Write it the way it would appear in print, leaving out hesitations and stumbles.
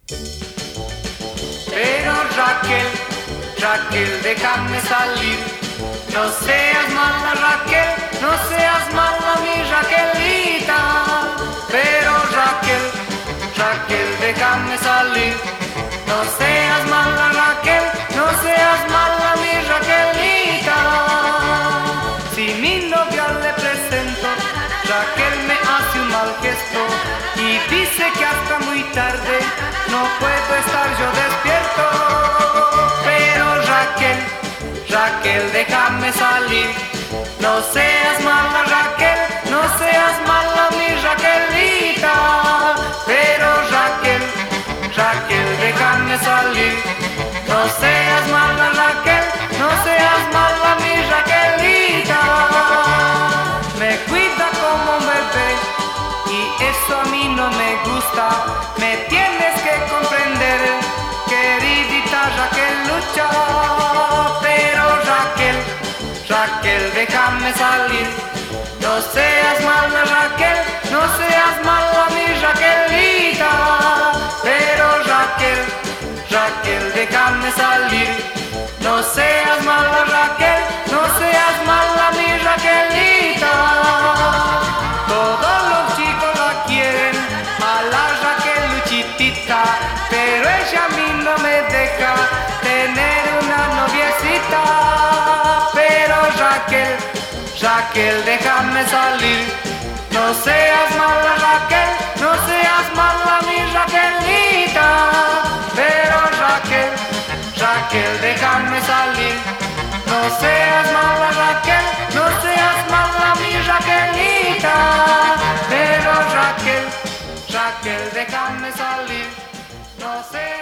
Pero Raquel, Raquel, déjame salir. No seas mala, Raquel, no seas mala, mi Raquelita. Pero Raquel, Raquel, déjame salir. No seas mala, Raquel, no seas mala, mi Raquelita. Si mi novia le presento, Raquel me hace un mal gesto y dice que hasta muy tarde no puedo estar yo despierto. Pero Raquel, Raquel, déjame salir. No seas mala, Raquel, no seas mala, mi Raquelita. Pero Raquel, Raquel, déjame salir. No seas mala, Raquel, no seas mala, mi Raquelita. Me cuida como un bebé y eso a mí no me gusta. Me tienes que comprender, queridita Raquelucha. Pero Raquel, Raquel, déjame salir. No seas mala, Raquel, no seas mala, mi Raquelita. Pero Raquel, Raquel, déjame salir. No seas mala, Raquel, no seas mala, mi Raquelita. Todos los chicos la quieren, a la Raqueluchitita, pero ella a mí no me deja tener una noviecita. Pero Raquel, Raquel, déjame salir. No seas mala, Raquel, no seas mala, mi Raquelita. Pero Raquel, Raquel, déjame salir. No seas mala, Raquel, no seas mala, mi Raquelita. Pero Raquel, Raquel, déjame salir. No seas